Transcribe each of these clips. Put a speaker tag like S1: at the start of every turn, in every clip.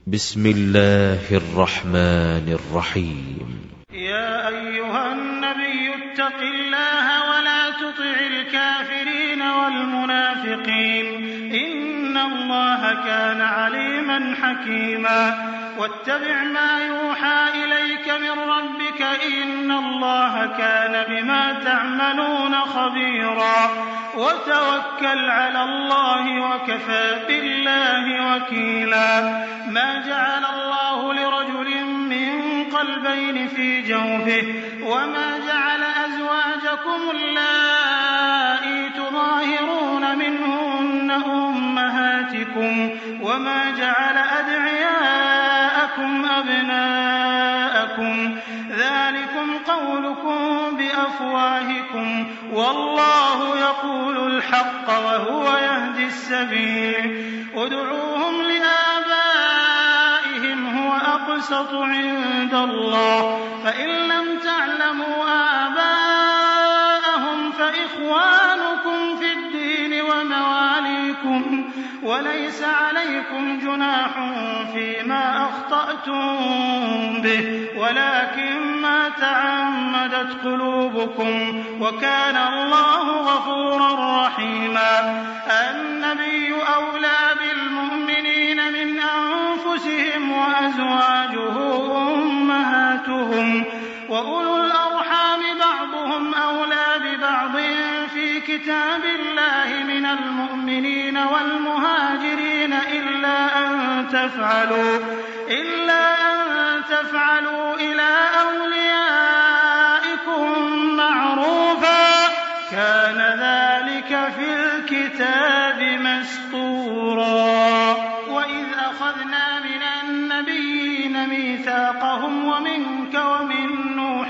S1: بسم الله الرحمن الرحيم.
S2: يا أيها النبي اتق الله ولا تطع الكافرين والمنافقين إن الله كان عليما حكيما واتبع ما يوحى إليك من ربك إن الله كان بما تعملون خبيرا وتوكل على الله وكفى بالله وكيلا ما جعل الله لرجل من قلبين في جوفه وما جعل أزواجكم اللائي تظاهرون منهن أمهاتكم وما جعل أدعياءكم أبناءكم ذلكم قولكم بأفواهكم والله يقول الحق وهو يهدي السبيل ادعوهم لآبائهم هو أقسط عند الله فإن لم تعلموا آباءهم فإخوانكم في الدين ومواليكم وليس عليكم جناح فيما أخطأتم به ولكن ما تعمدت قلوبكم وكان الله غفورا رحيما النبي أولى بالمؤمنين من أنفسهم وأزواجه أمهاتهم وأولو الأرحام بعضهم أولى ببعض في كتاب الله من المؤمنين والمهاجرين إلا أن تفعلوا إلى أوليائكم معروفا كان ذلك في الكتاب مسطورا وإذ أخذنا من النبيين ميثاقهم ومنك ومن نوح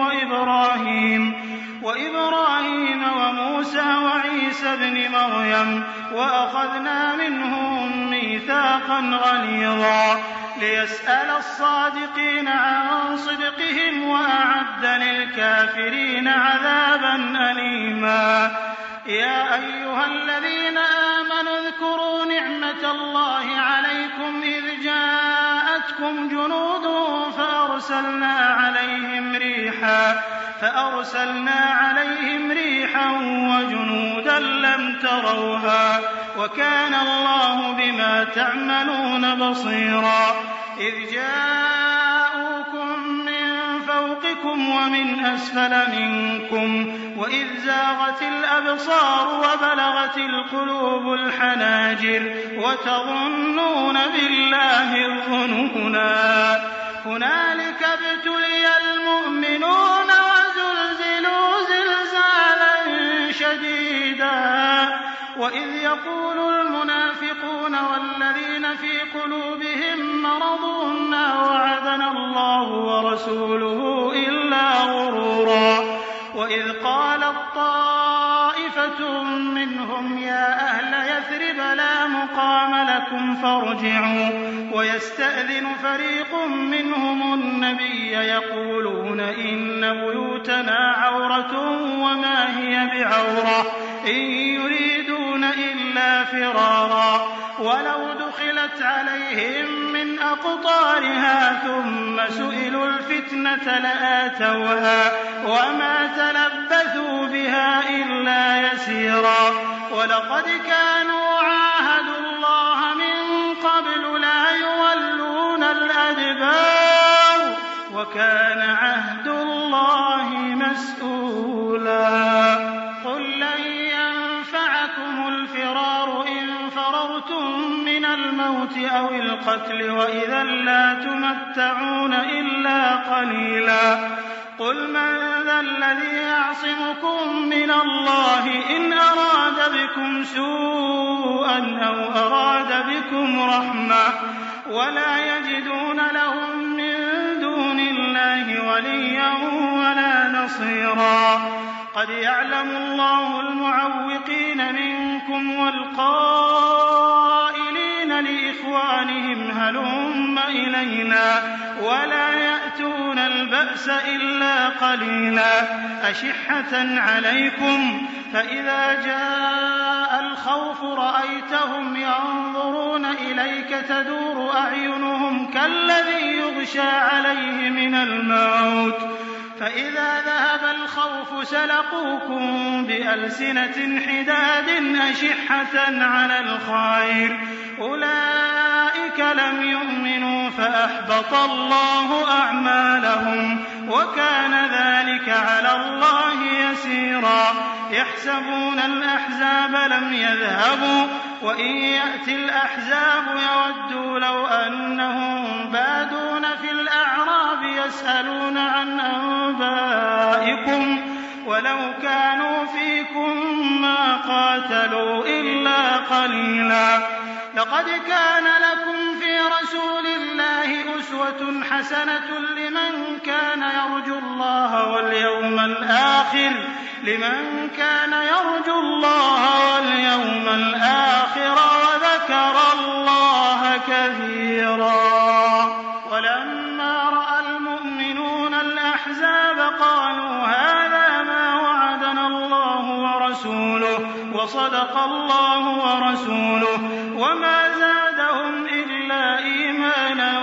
S2: وإبراهيم وموسى وعيسى ابن مريم وأخذنا منهم ميثاقا غليظا ليسأل الصادقين عن صدقهم وأعد للكافرين عذابا أليما يا أيها الذين آمنوا اذكروا نعمة الله عليكم إذ جاءتكم جنود فأرسلنا عليهم ريحا وجنودا لم تروها وكان الله بما تعملون بصيرا إذ جاءوكم من فوقكم ومن أسفل منكم وإذ زاغت الأبصار وبلغت القلوب الحناجر وتظنون بالله الظنونا هنالك ابتلي المؤمنون وزلزلوا زلزالا شديدا وإذ يقول المنافقون والذين في قلوبهم مرض ما وعدنا الله ورسوله إلا غرورا وإذ قالت طائفة منهم يا أهل يثرب لا مقام لكم فارجعوا ويستأذن فريق منهم النبي يقولون إن بيوتنا عورة وما هي بعورة إن يريدون إلا فرارا ولو دخلت عليهم من أقطارها ثم سئلوا الفتنة لآتوها وما تلبثوا بها إلا يسيرا ولقد كانوا عاهدوا الله من قبل لا يولون الأدبار وكان عهد الله مسؤولا قل لن ينفعكم الفرار إن فررتم من الموت أو القتل وإذا لا تمتعون إلا قليلا قل من ذا الذي يعصمكم من الله إن أراد بكم سوءا أو أراد بكم رحمة ولا يجدون لهم من دون الله وليا ولا نصيرا قد يعلم الله المعوقين منكم والقائلين لإخوانهم هلم إلينا ولا يأتون البأس إلا قليلا أشحة عليكم فإذا جاء الخوف رأيتهم ينظرون إليك تدور أعينهم كالذي يغشى عليه من الموت فإذا ذهب الخوف سلقوكم بألسنة حداد أشحة على الخير أولئك لم يؤمنوا فأحبط الله أعمالهم وكان ذلك على الله يسيرا يحسبون الأحزاب لم يذهبوا وإن يأتي الأحزاب يودوا لو أنهم بادون في الأعراب يسألون عن أنبائكم ولو كانوا فيكم ما قاتلوا إلا قليلا لقد كان لكم في رسول الله أسوة حسنة لمن كان يرجو الله واليوم الآخر وذكر الله كثيرا ولما رأى المؤمنون الأحزاب قالوا هذا ما وعدنا الله ورسوله وصدق الله ورسوله وما زادهم إلا إيمانا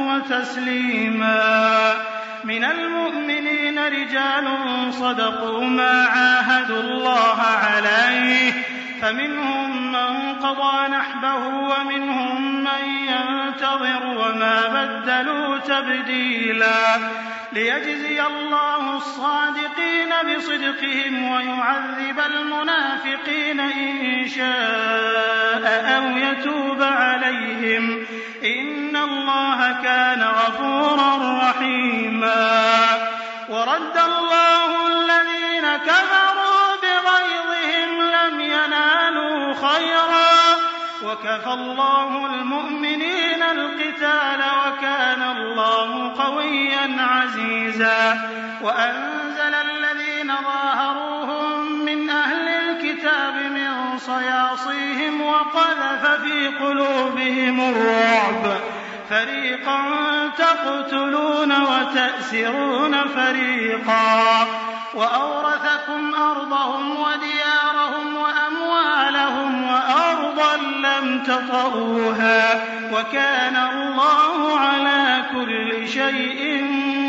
S2: وتسليما من المؤمنين رجال صدقوا ما عاهدوا الله عليه فمنهم من قضى نحبه ومنهم من ينتظر وما بدلوا تبديلا ليجزي الله الصادقين بصدقهم ويعذب المنافقين إن شاء أو يتوب عليهم إن الله كان غفورا رحيما ورد الله الذين كفروا بغيظهم لم ينالوا خيرا وكفى الله المؤمنين القتال وكان الله قويا عزيزا وأنزل الذين ظاهروهم من أهل الكتاب من صياصيهم وقذف في قلوبهم الرعب فريقا تقتلون وتأسرون فريقا وأورثكم أرضهم وديارهم وأموالهم وأرضا لم تطئوها وكان الله على كل شيء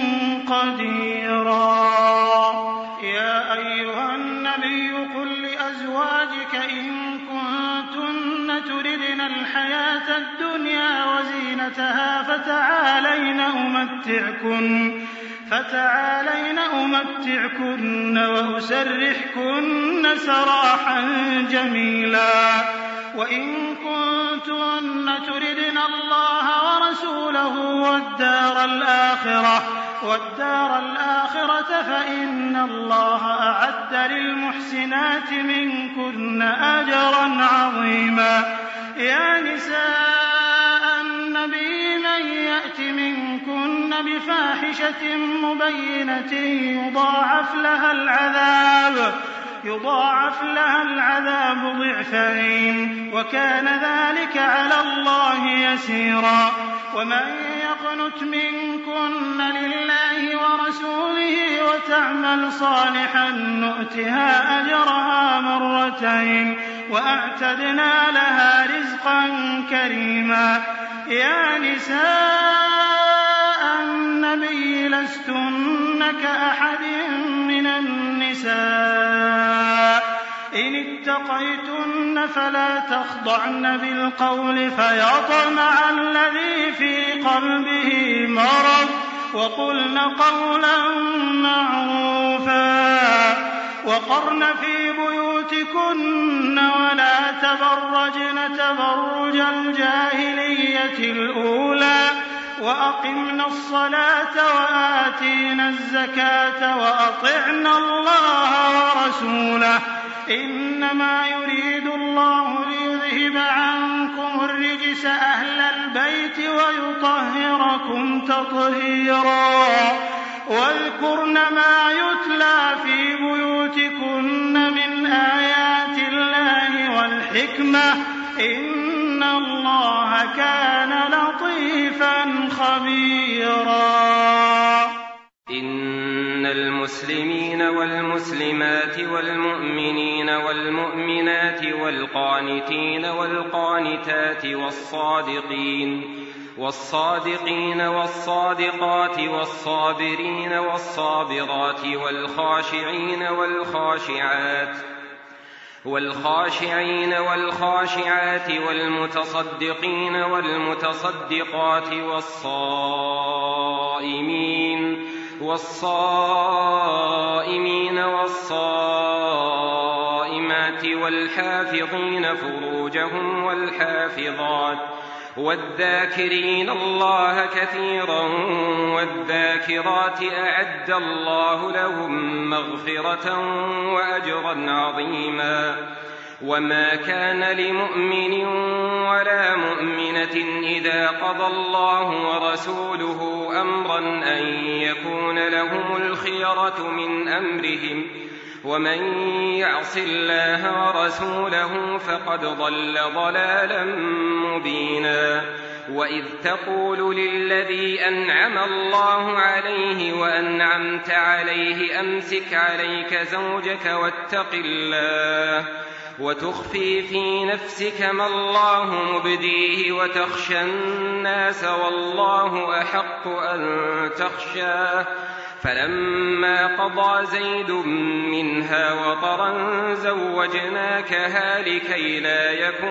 S2: قديرا يا أيها النبي قل لأزواجك إن كنتن تردن الحياة الدنيا وزينتها فتعالين أمتعكن وأسرحكن سراحا جميلا وإن كنتن تردن الله ورسوله والدار الآخرة فإن الله أعد للمحسنات منكن أجرا عظيما يا نساء النبي من يأت منكن بفاحشة مبينة يضاعف لها العذاب ضعفين وكان ذلك على الله يسيرا ومن يقنت منكن لله ورسوله وتعمل صالحا نؤتها أجرها مرتين وأعتدنا لها رزقا كريما يا نساء النبي لستن كأحد من النساء إن اتقيتن فلا تخضعن بالقول فيطمع الذي في قلبه مرض وقلن قولا معروفا وقرن في بيوتكن ولا تبرجن تبرج الجاهلية الأولى وأقمنا الصلاة وآتينا الزكاة وأطعنا الله ورسوله إنما يريد الله ليذهب عنكم الرجس أهل البيت ويطهركم تطهيرا واذكرن ما يتلى في بيوتكن من آيات الله والحكمة إن الله كان لطيفا خبيرا
S3: إن المسلمين والمسلمات والمؤمنين والمؤمنات والقانتين والقانتات والصادقين والصادقات والصابرين والصابرات والخاشعين والخاشعات والمتصدقين والمتصدقات والصائمين والصائمات والحافظين فروجهم والحافظات والذاكرين الله كثيرا والذاكرات أعد الله لهم مغفرة وأجرا عظيما. وما كان لمؤمن ولا مؤمنة إذا قضى الله ورسوله أمرا أن يكون لهم الخيرة من أمرهم ومن يعص الله ورسوله فقد ضل ضلالا مبينا. وإذ تقول للذي أنعم الله عليه وأنعمت عليه أمسك عليك زوجك واتق الله وتخفي في نفسك ما الله مبديه وتخشى الناس والله أحق أن تخشاه. فلما قضى زيد منها وطرا زوجناكها لكي لا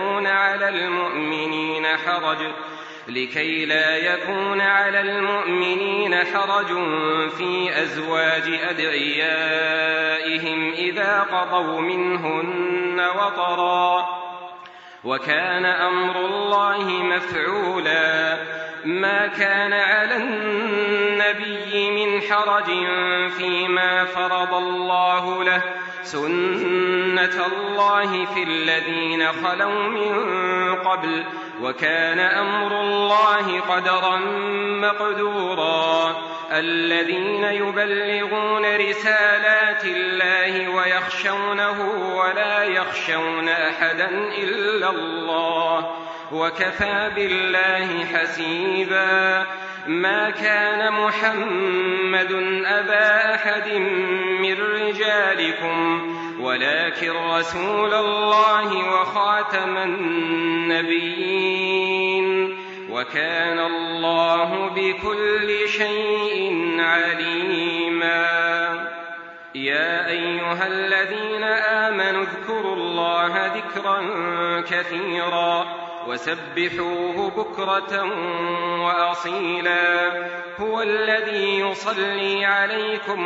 S3: يكون على المؤمنين حرج في أزواج أدعيائهم إذا قضوا منهن وطرا وكان أمر الله مفعولا. ما كان على النبي من حرج فيما فرض الله له سنة الله في الذين خلوا من قبل وكان أمر الله قدرا مقدورا. الذين يبلغون رسالات الله ويخشونه ولا يخشون أحدا إلا الله وكفى بالله حسيبا. ما كان محمد أبا أحد من رجالكم ولكن رسول الله وخاتم النبيين وكان الله بكل شيء عليما. يا أيها الذين آمنوا اذكروا الله ذكرا كثيرا وسبحوه بكرة وأصيلا. هو الذي يصلي عليكم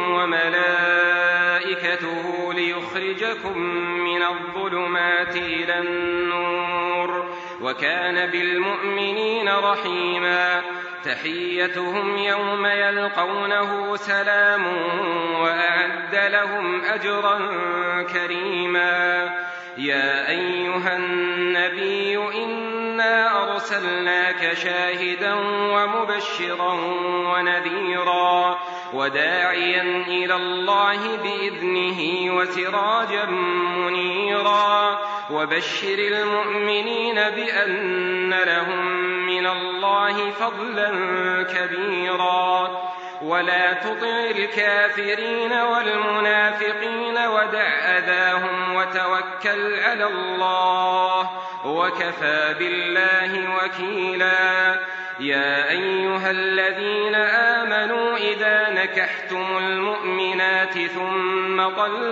S3: وملائكته ليخرجكم من الظلمات إلى النور وكان بالمؤمنين رحيما. تحيتهم يوم يلقونه سلام وأعد لهم أجرا كريما. يا أيها النبي إنا أرسلناك شاهدا ومبشرا ونذيرا وداعيا إلى الله بإذنه وسراجا منيرا. وبشر المؤمنين بأن لهم من الله فضلا كبيرا. ولا تطع الكافرين والمنافقين ودع أذاهم وتوكل على الله وكفى بالله وكيلا. يا أيها الذين آمنوا إذا نكحتم المؤمنات ثم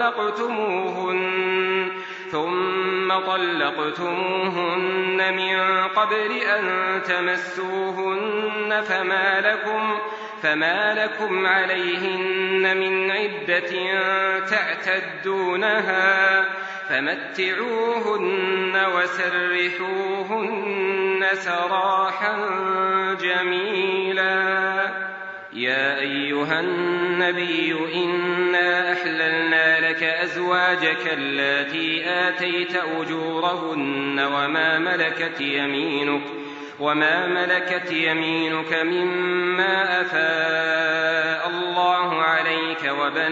S3: طلقتموهن من قبل أن تمسوهن فما لكم عليهن من عدة تعتدونها فمتعوهن وسرحوهن سراحا جميلا. يا أيها النبي إنا أحللنا لك أزواجك اللاتي آتيت أجورهن وما ملكت يمينك مما أفاء الله عليك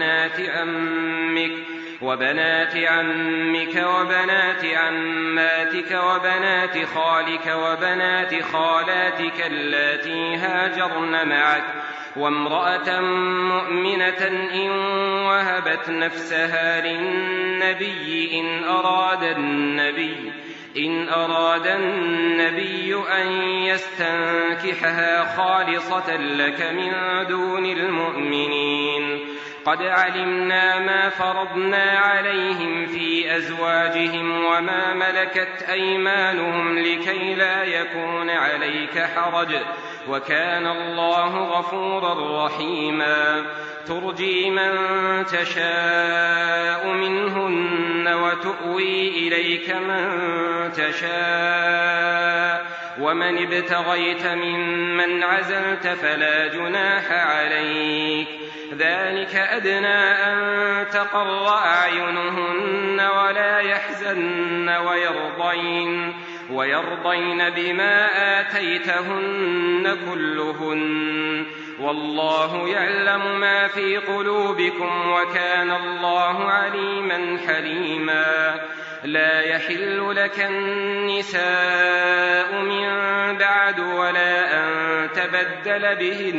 S3: وبنات عمك وبنات عماتك وبنات خالك وبنات خالاتك اللاتي هاجرن معك وامرأة مؤمنة إن وهبت نفسها للنبي إن أراد النبي أن يستنكحها خالصة لك من دون المؤمنين. قد علمنا ما فرضنا عليهم في أزواجهم وما ملكت أيمانهم لكي لا يكون عليك حرج، وكان الله غفورا رحيما. ترجي من تشاء منهن وتؤوي إليك من تشاء، ومن ابتغيت ممن عزلت فلا جناح عليك. ذلك أدنى أن تقر أعينهن ولا يحزن ويرضين بما آتيتهن كلهن، والله يعلم ما في قلوبكم وكان الله عليما حليما. لا يحل لك النساء من بعد ولا أن تبدل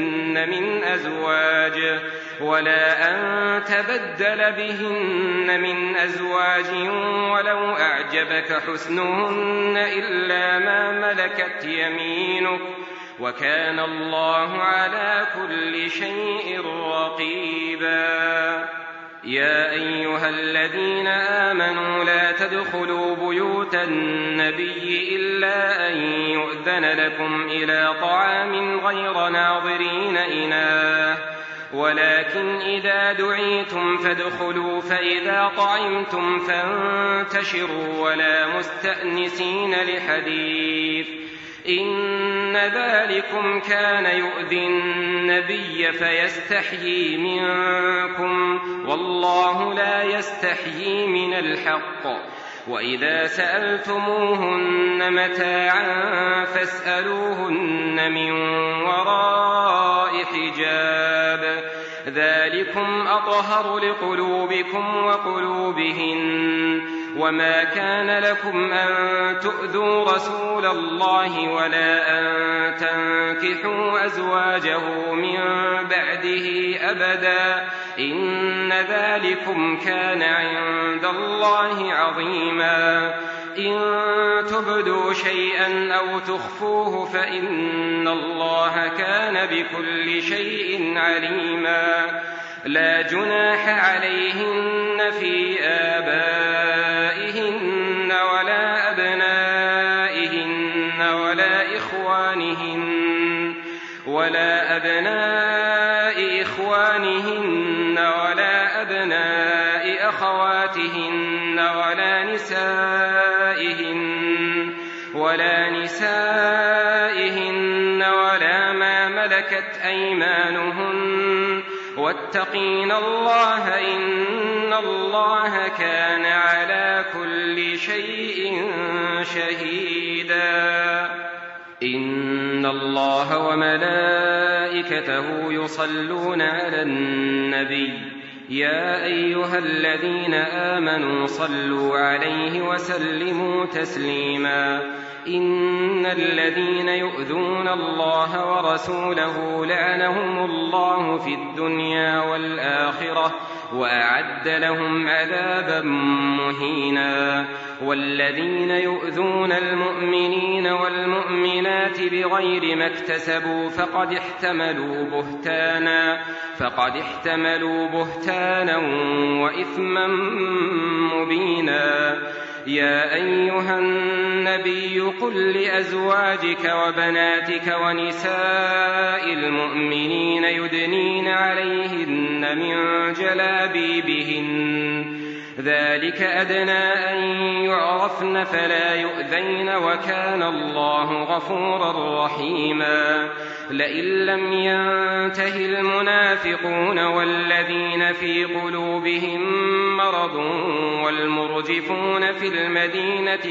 S3: بهن من أزواج ولو أعجبك حسنهن إلا ما ملكت يمينك، وكان الله على كل شيء رقيبا. يا أيها الذين آمنوا لا تدخلوا بيوت النبي إلا أن يؤذن لكم إلى طعام غير ناظرين إناه، ولكن إذا دعيتم فادخلوا، فإذا طعمتم فانتشروا ولا مستأنسين لحديث، إن ذلكم كان يؤذي النبي فيستحيي منكم، والله لا يستحيي من الحق. وإذا سألتموهن متاعا فاسألوهن من وراء حجاب، ذلكم أطهر لقلوبكم وقلوبهن. وما كان لكم أن تؤذوا رسول الله ولا أن تنكحوا أزواجه من بعده أبدا، إن ذلكم كان عند الله عظيما. إن تبدوا شيئا أو تخفوه فإن الله كان بكل شيء عليما. لا جناح عليهن في آبائهن ولا أبنائهن ولا أبناء إخوانهن ولا أبناء أخواتهن ولا نسائهن ولا ما ملكت أيمانهن، واتقين الله إن الله كان على كل شيء شهيدا. إن الله وملائكته يصلون على النبي، يا أيها الذين آمنوا صلوا عليه وسلموا تسليما. إن الذين يؤذون الله ورسوله لعنهم الله في الدنيا والآخرة وأعد لهم عذابا مهينا. والذين يؤذون المؤمنين والمؤمنات بغير ما اكتسبوا فقد احتملوا بهتانا وإثما مبينا. يا أيها النبي قل لأزواجك وبناتك ونساء المؤمنين يدنين عليهن من جلابيبهن، ذلك أدنى أن يعرفن فلا يؤذين، وكان الله غفورا رحيما. لئن لم ينته المنافقون والذين في قلوبهم مرض والمرجفون في المدينة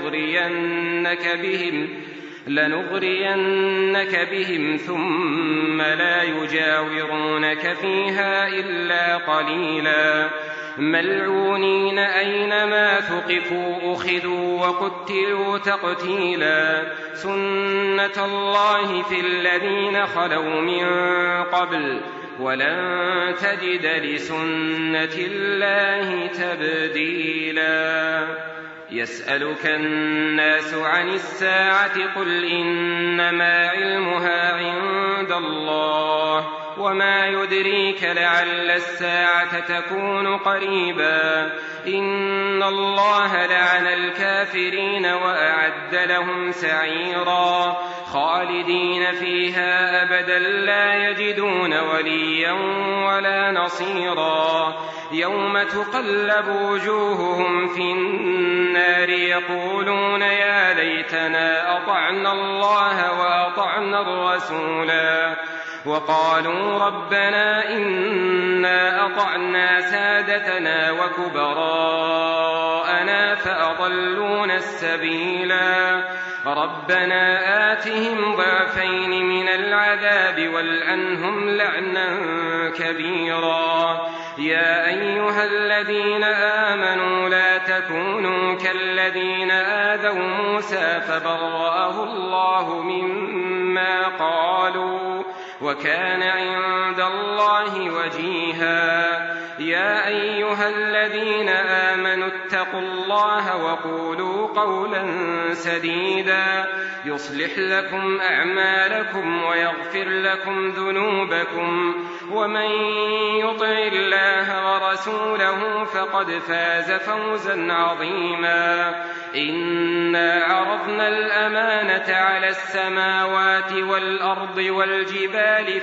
S3: لنغرينك بهم ثم لا يجاورونك فيها إلا قليلا. ملعونين أينما ثقفوا أخذوا وقتلوا تقتيلا. سنة الله في الذين خلوا من قبل ولن تجد لسنة الله تبديلا. يسألك الناس عن الساعة قل إنما علمها عند الله وما يدريك لعل الساعة تكون قريبا إن الله لعن الكافرين وأعد لهم سعيرا خالدين فيها أبدا لا يجدون وليا ولا نصيرا يوم تقلب وجوههم في النار يقولون يا ليتنا أطعنا الله وأطعنا الرسولا وقالوا ربنا إنا أطعنا سادتنا وكبراءنا فأضلونا السبيلا ربنا آتهم ضعفين من العذاب والعنهم لعنا كبيرا يا أيها الذين آمنوا لا تكونوا كالذين آذوا موسى فبرأه الله مما قالوا وكان عند الله وجيها يا أيها الذين آمنوا اتقوا الله وقولوا قولا سديدا يصلح لكم أعمالكم ويغفر لكم ذنوبكم ومن يطع الله ورسوله فقد فاز فوزا عظيما إنا عرضنا الأمانة على السماوات والأرض والجبال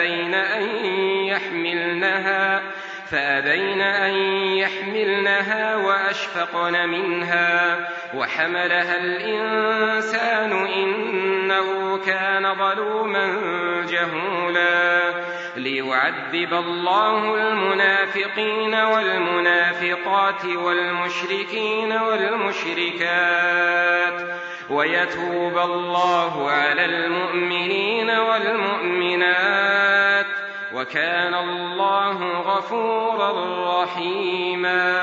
S3: فأبين أن يحملنها وأشفقن منها وحملها الإنسان إنه كان ظلوما جهولا ليعذب الله المنافقين والمنافقات والمشركين والمشركات ويتوب الله على المؤمنين والمؤمنات وكان الله غفورا رحيما